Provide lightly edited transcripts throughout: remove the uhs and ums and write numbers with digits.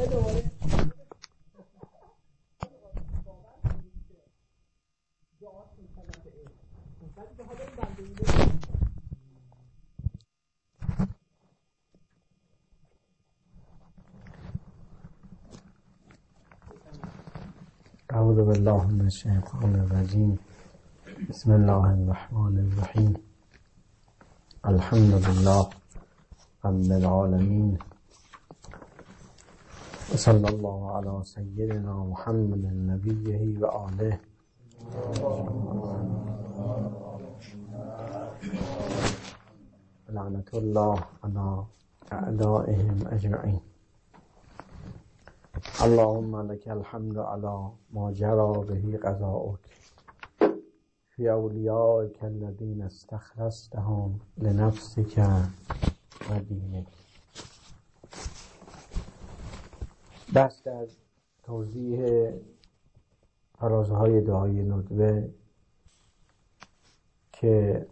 اعوذ بالله من الشیطان الرجیم. بسم الله الرحمن الرحیم. الحمد لله رب العالمین و صلی الله علی سیدنا محمد نبیه و آله. لعنت الله علی اعدائهم اجمعین. اللهم لك الحمد على ما جرى به قضاؤك في أوليائك الذين استخلصتهم لنفسك و دینک. بحث در توضیح فرازهای دعای ندبه که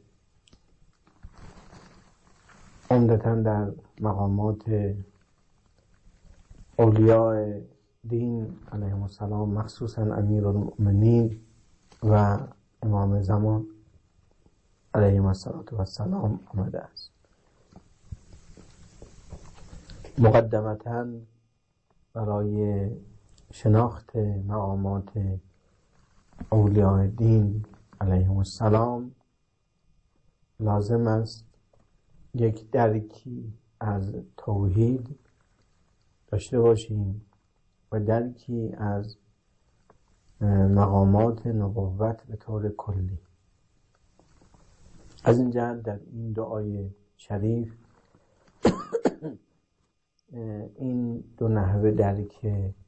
عمدتاً در مقامات اولیاء دین علیهم السلام، مخصوصاً امیرالمؤمنین و امام زمان علیهم السلام آمده است. مقدمتاً برای شناخت مقامات اولیاء دین علیهم السلام لازم است یک درکی از توحید داشته باشیم و درکی از مقامات نبوت به طور کلی. از این جهت در این دعای شریف این دو نحوه درک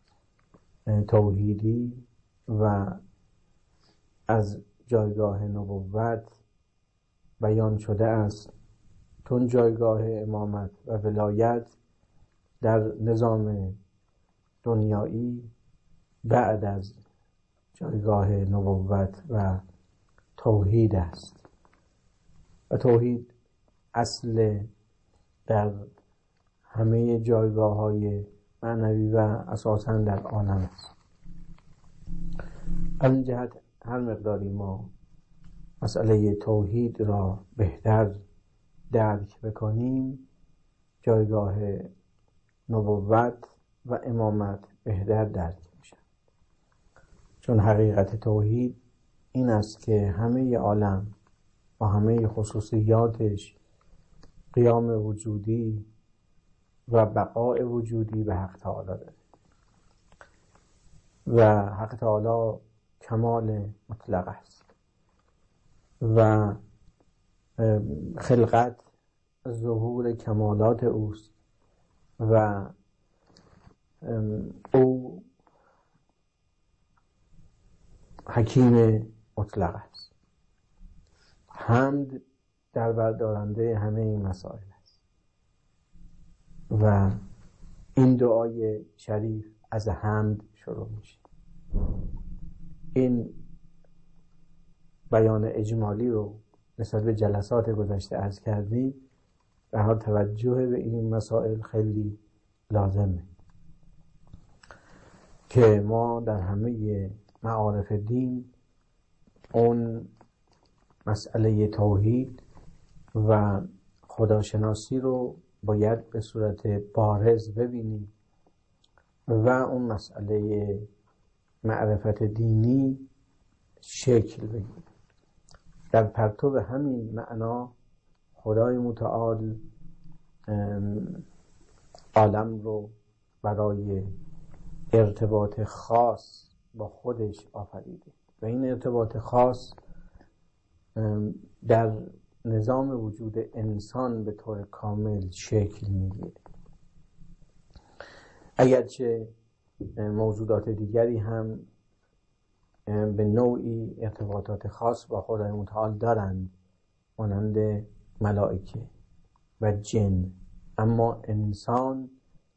توحیدی و از جایگاه نبوت بیان شده است، چون جایگاه امامت و ولایت در نظام دنیایی بعد از جایگاه نبوت و توحید است و توحید اصل در همه جایگاه‌های معنوی و اساساً در عالم است. از این جهت هر مقداری ما مسئله توحید را بهتر درک بکنیم، جایگاه نبوت و امامت بهتر درک میشه. چون حقیقت توحید این است که همه عالم با همه خصوصیاتش قیام وجودی و بقاء وجودی به حق تعالی داره و حق تعالی کمال مطلق است و خلقت ظهور کمالات اوست و او حکیم مطلق است. حمد در بردارنده همه این مسائل است و این دعای شریف از حمد شروع میشه. این بیان اجمالی رو نسبت به جلسات گذشته عرض کردیم، به حال توجه به این مسائل خیلی لازمه که ما در همه معارف دین اون مسئله توحید و خداشناسی رو باید به صورت بارز ببینیم و اون مسئله معرفت دینی شکل بگیره. در پرتو همین معنا خدای متعال عالم رو برای ارتباط خاص با خودش آفریده و این ارتباط خاص در نظام وجود انسان به طور کامل شکل میگیره. اگرچه موجودات دیگری هم به نوعی ارتباطات خاص با خدای متعال دارند، مانند ملائکه و جن، اما انسان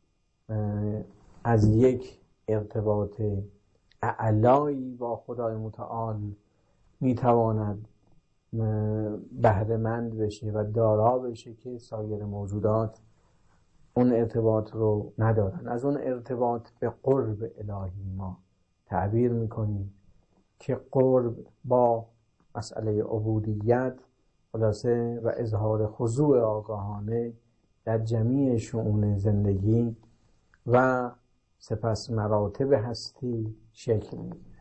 از یک ارتباط اعلایی با خدای متعال میتواند بهره مند بشه و دارا بشه که سایر موجودات اون ارتباط رو ندارن. از اون ارتباط به قرب الهی ما تعبیر میکنیم که قرب با مسئله عبودیت خلاصه و اظهار خضوع آگاهانه در جمیع شؤون زندگی و سپس مراتب هستی شکل میگیره.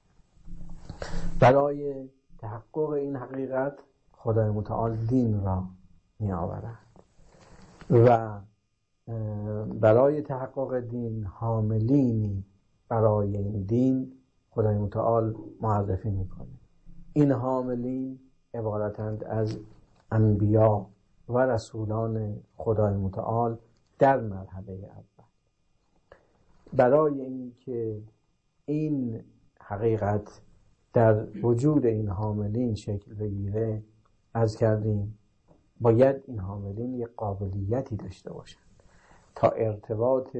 برای تحقق این حقیقت خدای متعال دین را می آورد و برای تحقق دین حاملینی برای این دین خدای متعال معرفی میکنه. این حاملین عبارتند از انبیا و رسولان خدای متعال در مرحله اول. برای اینکه این حقیقت در وجود این حاملین شکل بگیره، عرض کردیم باید این حاملین یک قابلیتی داشته باشند تا ارتباط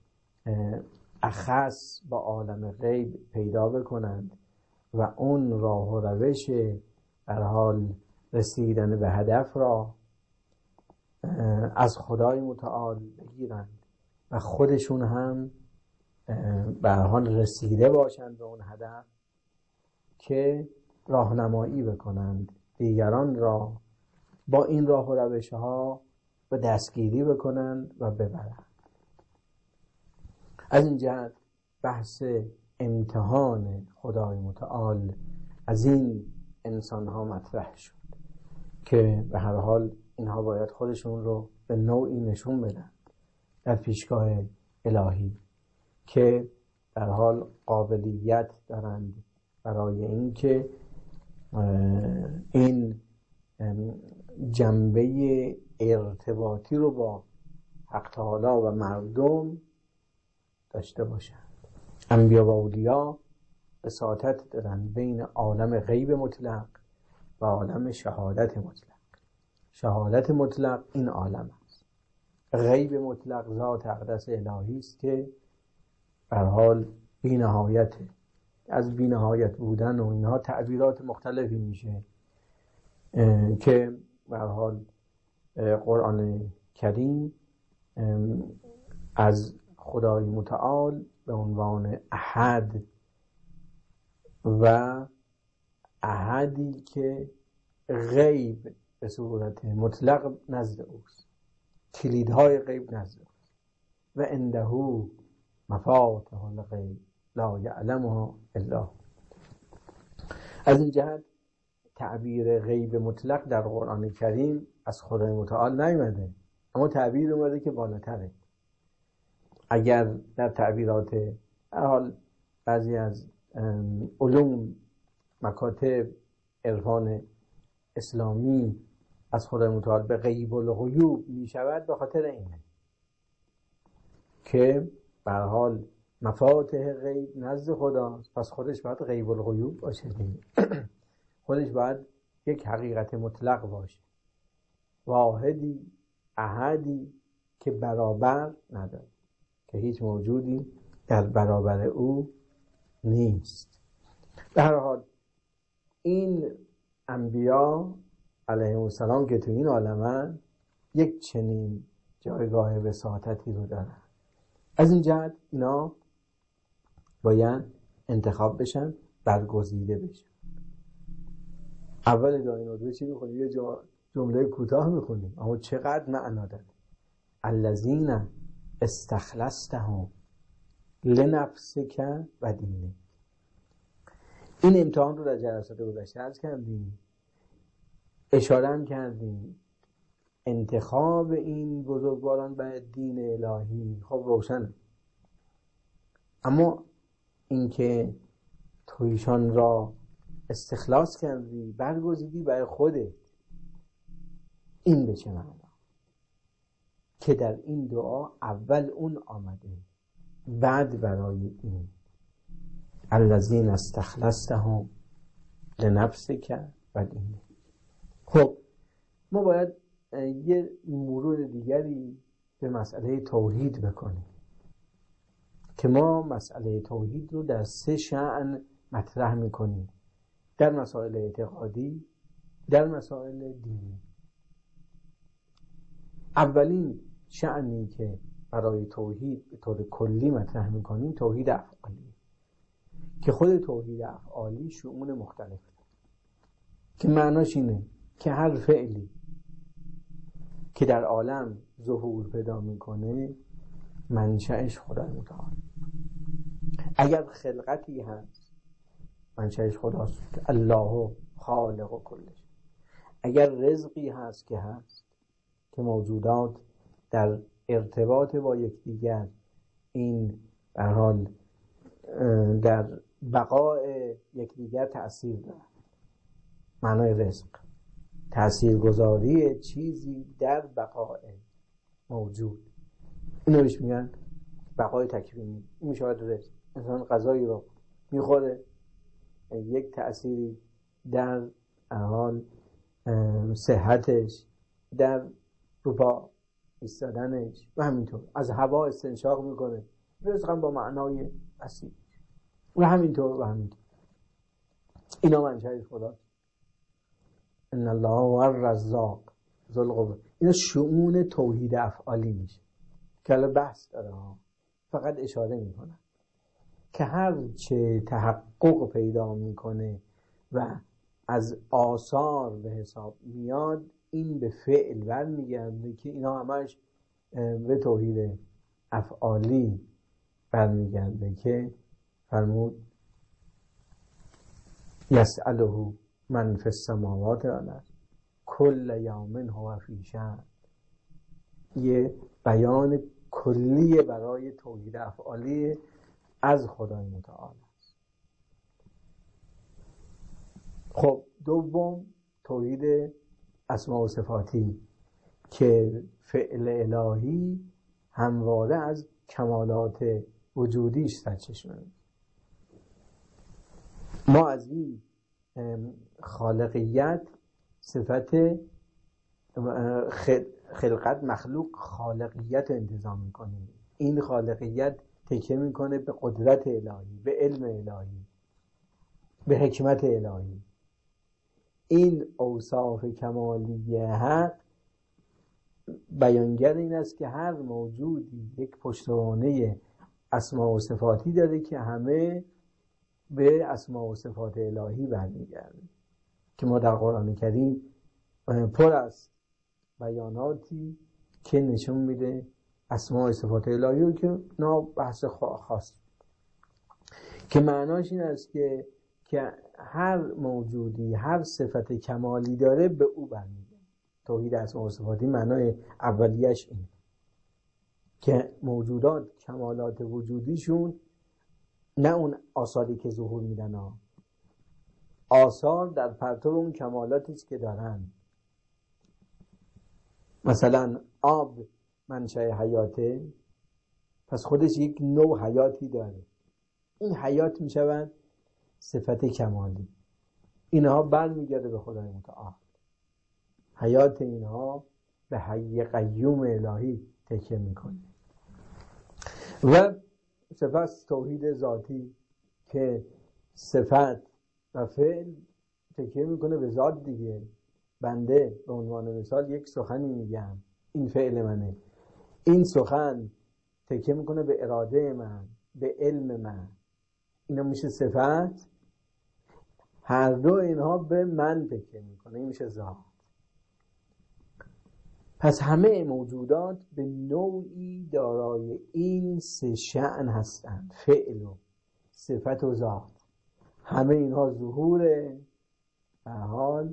اخص با عالم غیب پیدا بکنند و اون راه و روش در حال رسیدن به هدف را از خدای متعال بگیرند و خودشون هم به هر حال رسیده باشند به اون هدف که راهنمایی بکنند دیگران را با این راه و روش ها به دستگیری بکنند و ببرند. از این جهت بحث امتحان خدای متعال از این انسان ها مطرح شد که به هر حال اینها باید خودشون رو به نوعی نشون بدن در پیشگاه الهی که در حال قابلیت دارند برای اینکه این جنبه ارتباطی رو با حق تعالی و مردم داشته باشند. انبیا و اولیا وساطت دارند بین عالم غیب مطلق و عالم شهادت مطلق. شهادت مطلق این عالم است. غیب مطلق ذات اقدس الهی است که به هر حال بی‌نهایته. از بی‌نهایت بودن و اینها تعبیرات مختلفی میشه که به هر حال قرآن کریم از خدای متعال به عنوان احد و احدی که غیب به صورت مطلق نزد اوست، کلیدهای غیب نزد اوست و عنده مفاتح الغیب لا یعلمها الا هو. از این جهت تعبیر غیب مطلق در قرآن کریم از خدای متعال نیامده، اما تعبیر اومده که بالاتره. اگر در تعبیرات هر حال بعضی از علوم مکاتب عرفان اسلامی از خدای متعال به غیب الغیوب می شود، به خاطر اینه که به هر حال مفاتح غیب نزد خداست، پس خودش باید غیب الغیوب باشه خودش باید یک حقیقت مطلق باشه، واحدی احدی که برابر نداره، که هیچ موجودی در برابر او نیست. به هر حال این انبیا علیهم السلام که تو این عالمن یک چنین جایگاه وساطتی رو دارن. از این جهت اینا باید انتخاب بشن، برگزیده بشن. اول دعای ندوه چی میخونیم؟ یه جمله کوتاه میخونیم اما چقدر معنا داره. الذین استخلصتهم لنفسک و دینک. این امتحان رو در جلسات گذشته عرض کردیم، اشاره هم کردیم. انتخاب این بزرگواران به دین الهی خب روشن، اما اینکه تو ایشان را استخلاص کردی، برگزیدی برای خودت، این به چه معنا؟ که در این دعا اول اون آمده، بعد برای این الذین استخلصتهم لنفسک و دینک. خب ما باید یه مرور دیگری به مسئله توحید بکنیم که ما مسئله توحید رو در 3 شأن مطرح میکنیم: در مسائل اعتقادی، در مسائل دینی. اولین شأنی که برای توحید به طور کلی مطرح میکنیم توحید افعالی، که خود توحید افعالی شؤون مختلفه، که معناش اینه که هر فعلی که در عالم ظهور پیدا میکنه منشأش خدای متعال. اگر خلقتی هست منشأش خداست، الله خالق و کلش. اگر رزقی هست که موجودات در ارتباط با یکدیگر این به هر حال در بقای یکدیگر تأثیر دارد. معنای رزق تأثیرگذاری چیزی در بقای موجود، اینو بهش میگن بقای تکوینی. این میشه رزق. انسان غذایی رو میخوره، یک تأثیری در حال صحتش، در روپا ایستادنش و همینطور از هوا استنشاق میکنه، رزق هم با معنای اصلی و همینطور. اینا منشأ خداست. ان الله هو الرزاق ذو القوة. اینا شؤون توحید افعالی میشه که الان بحث داره فقط اشاره میکنه که هر چه تحقق پیدا میکنه و از آثار به حساب میاد این به فعل برمیگرده، که اینا همش به توحید افعالی برمیگرده که فرمود یسأله من فی السماوات والارض کل یوم هو فی شأن. یه بیان کلی برای توحید افعالی از خدای متعال است. خب دوم توحید اسماء و صفاتی که فعل الهی همواره از کمالات وجودیش سرچشمه می‌گیره. ما از این خالقیت صفت خلقت مخلوق خالقیت انتظام میکنیم. این خالقیت تکیه میکنه به قدرت الهی، به علم الهی، به حکمت الهی. این اوصاف کمالی حق بیانگر این است که هر موجودی یک پشتوانه اسماء و صفاتی داره که همه به اسماء و صفات الهی برمیگرده، که ما در قرآن کریم پر است بیاناتی که نشون میده اسماء و صفات الهی رو، که نه بحث خاص، که معناش این است که هر موجودی هر صفت کمالی داره به او برمیگرده. توحید اسماء و صفاتی معنای اولیش این که موجودات کمالات وجودیشون نه اون آثاری که ظهور میدن آثار در پرتو اون کمالاتی که دارن. مثلا آب منشأ حیاته، پس خودش یک نوع حیاتی داره، این حیات میشود صفت کمالی. اینها برمیگرده به خدای متعال. حیات اینها به حی قیوم الهی تکیه میکنه. و سپس توحید ذاتی که صفت و فعل تکیه میکنه به ذات دیگه. بنده به عنوان مثال یک سخنی میگم، این فعل منه، این سخن تکیه میکنه به اراده من، به علم من، اینا میشه صفت. هر دو اینها به من تکیه میکنه، این میشه ذات. پس همه موجودات به نوعی دارای این سه شأن هستند، فعل و صفت و ذات. همه اینها ظهور به حال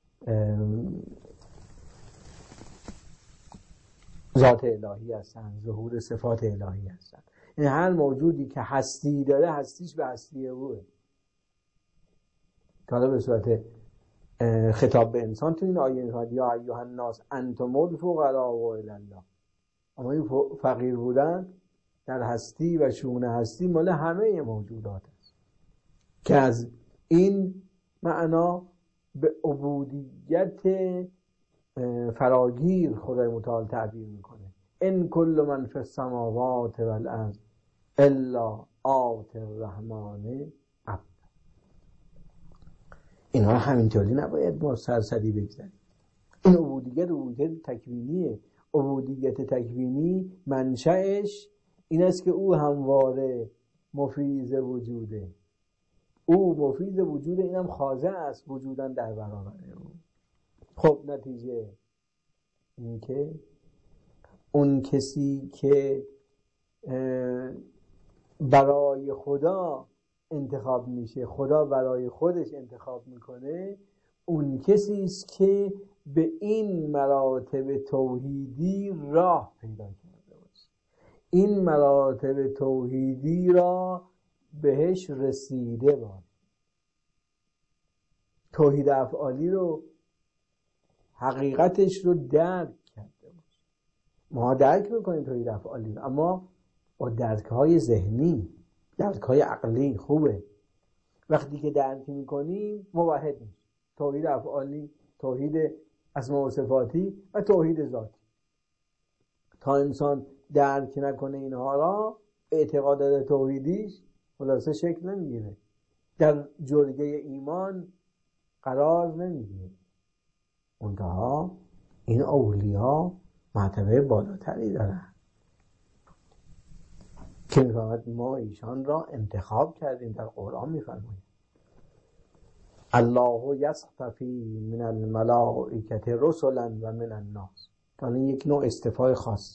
ذات الهی هستند، ظهور صفات الهی هستند. این هر موجودی که هستی داره هستیش به هستی اوه. که حالا به صورت خطاب به انسان تو این آیه میفرد یا ایها الناس انتم الفقراء الی الله. اما این فقیر بودن در هستی و شؤون هستی مال همه موجودات است، که از این معنا به عبودیت فراگیر خدای متعال تعبیر میکنه. ان کل من فی السماوات والارض الا آتی الرحمن عبد. اینها همینطوری نباید ما سرسری بگذاریم. این عبودیت تکوینیه، عبودیت تکوینی منشأش این است که او همواره مفیض وجوده، او مفیض وجوده، اینم خاضع است وجودن در برابر او. خب نتیجه این که اون کسی که برای خدا انتخاب میشه، خدا برای خودش انتخاب میکنه، اون کسی است که به این مراتب توحیدی راه پیدا کرده باشه، این مراتب توحیدی را بهش رسیده باشه، توحید افعالی رو، حقیقتش رو درک کرده باشه. ما درک میکنیم توحید افعالی رو، اما با درک‌های ذهنی، درک‌های عقلی خوبه. وقتی که درک میکنیم موحد میشه. توحید افعالی، توحید اسماء و صفاتی و توحید ذاتی. تا انسان درک نکنه اینها را، اعتقادات توحیدیش خلاصه شکل نمیگیره، در جرگه ایمان قرار نمیگیره. منتها این اولیاء مرتبه بالاتری دارن که میفهمد ما ایشان را انتخاب کردیم. در قرآن میفرمایید الله یصطفی من الملائکة رسلا و من الناس. یعنی یک نوع اصطفای خاص.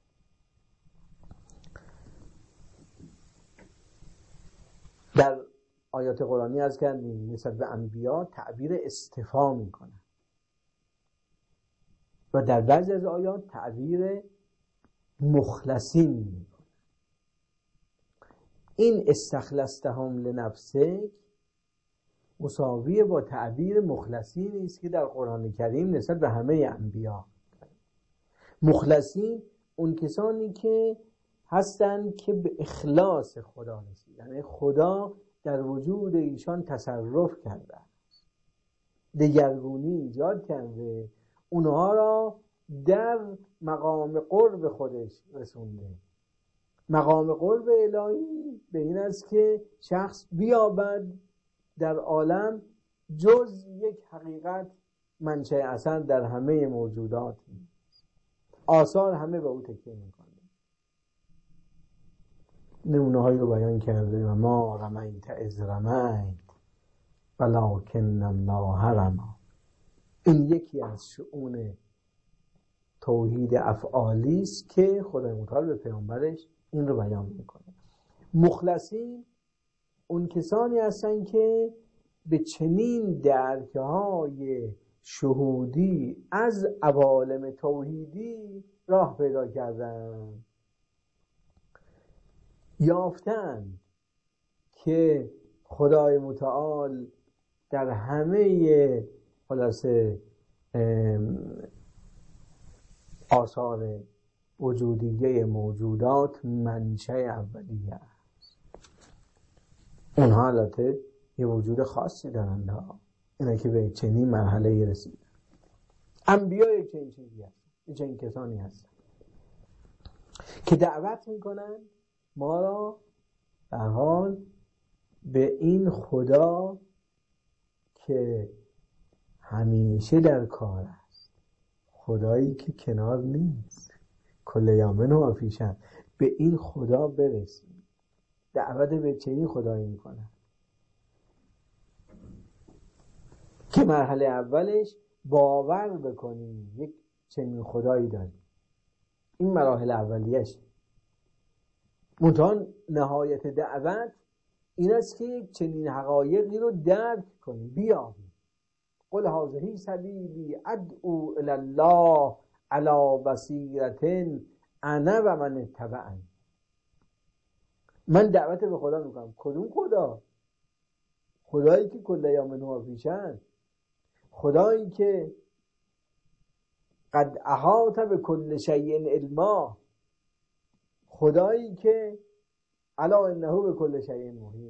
در آیات قرآنی از کردیم نسبت به انبیا تعبیر اصطفا میکنن و در بعضی از آیات تعبیر مخلصین میکنن. این استخلصتهم لنفسک مساوی با تعبیر مخلصین است که در قرآن کریم نسبت به همه انبیا. مخلصین اون کسانی که هستند که به اخلاص خدا رسیدن، یعنی خدا در وجود ایشان تصرف کرده است، دگرگونی ایجاد کرده، اونها را در مقام قرب خودش رسونده. مقام قرب الهی به این است که شخص بیابد در عالم جز یک حقیقت منشأ اثر در همه موجودات، آثار همه به او تکیه میکنه. نمونه هایی رو بیان کرده و ما رمیت اذ رمیت ولکن الله رمی. این یکی از شؤون توحید افعالی است که خدای متعال به پیامبرش این رو بیان میکنه. مخلصین اون کسانی هستن که به چنین درک‌های شهودی از عوالم توحیدی راه پیدا کردن، یافتن که خدای متعال در همه خلاصه آثار وجودیه موجودات منشأ اولیه است. اونها البته یه وجود خاصی دارند، اینا که به چنین مرحله رسیدن. انبیا یک چنین چیزی هستن، یک چنین کسانی هستن که دعوت میکنن ما را در حال به این خدا که همیشه در کار است، خدایی که کنار نیست، کل یومن هو فی شأن، به این خدا برسیم. دعوت به چنین خدایی میکنن که مرحله اولش باور بکنیم یک چنین خدایی داریم. این مراحل اولیش. منتها نهایت دعوت این است که یک چنین حقایقی رو درک کنیم، بیابیم. قل هذه سبیلی ادعو الی الله علی بصیرة انا و من اتبعنی. من دعوت به خدا میکنم. کدوم خدا؟ خدایی که کل یوم هو فی شأن، خدایی که قد احاط بكل شیء علما، خدایی که الا انه بكل شیء محیط.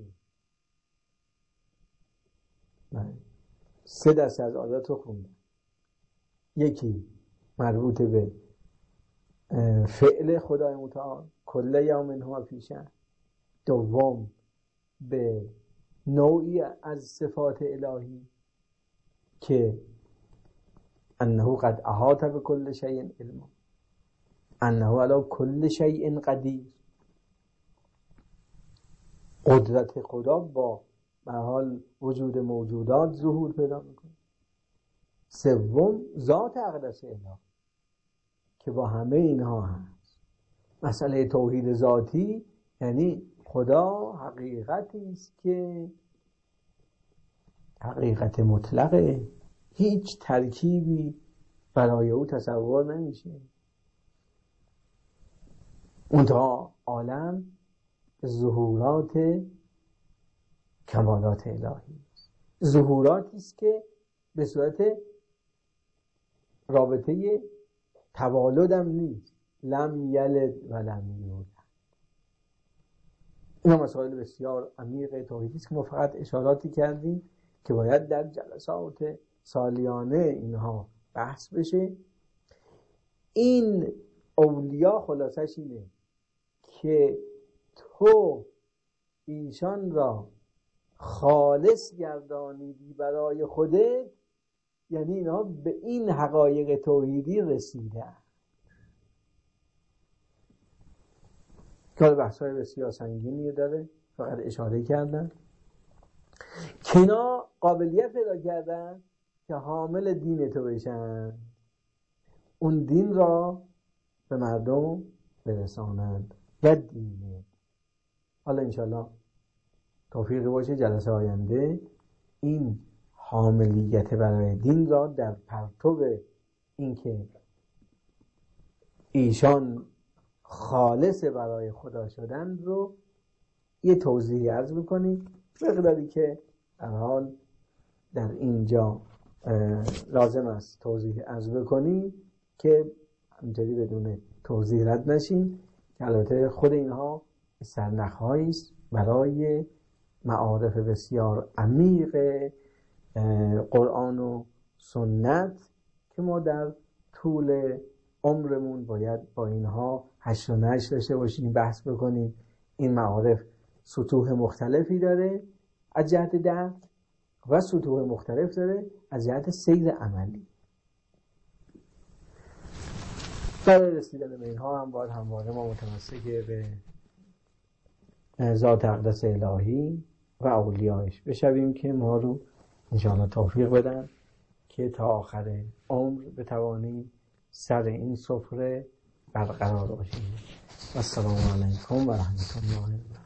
من 3 دسته از آیات رو خوندم. یکی مربوط به فعل خدای متعال کل یوم هو فی شأن، دوم به نوعی از صفات الهی که انه قد احاط بكل شیء علما، انه علی کل شیء قدیر، قدرت خدا با به حال وجود موجودات ظهور پیدا میکنه. سوم ذات اقدس اله که با همه اینها هست. مسئله توحید ذاتی یعنی خدا حقیقتی است که حقیقت مطلقه، هیچ ترکیبی برای او تصور نمیشه. اونتا عالم ظهورات کمالات الهی است، ظهوراتی است که به صورت رابطه توالدم نیست، لم یلد و لم یولد. اینا مسائل بسیار عمیق توحیدی است که ما فقط اشاراتی کردیم که باید در جلسات سالیانه اینها بحث بشه. این اولیا خلاصش اینه که تو ایشان را خالص گردانیدی برای خودت، یعنی اینها به این حقایق توحیدی رسیدن. که بحث‌های بسیار سنگینی داره، فقط اشاره کردن که اینا قابلیت پیدا کردن که حامل دین تو بشن، اون دین را به مردم برسانند و دینه. حالا انشالله توفیق باشه جلسه آینده این حاملیت برای دین را در پرتو اینکه ایشان خالص برای خدا شدن رو یه توضیحی عرض میکنیم، مقداری که در حال در اینجا لازم است توضیح عرض بکنیم که همینطوری بدون توضیح رد نشیم. البته خود اینها سرنخ‌هایی است برای معارف بسیار عمیق قرآن و سنت که ما در طول عمرمون باید با اینها 8 و 9 داشته باشیم، بحث بکنیم. این معارف سطوح مختلفی داره از جهت درک و سطوح مختلف داره از جهت سیر عملی. برای رسیدن به اینها هم باید همواره ما متمسک به ذات اقدس الهی و اولیایش بشویم که ما رو انشاءالله توفیق بدن که تا آخر عمر بتوانیم سر این سفره برقرار باشیم. السلام علیکم و رحمت الله.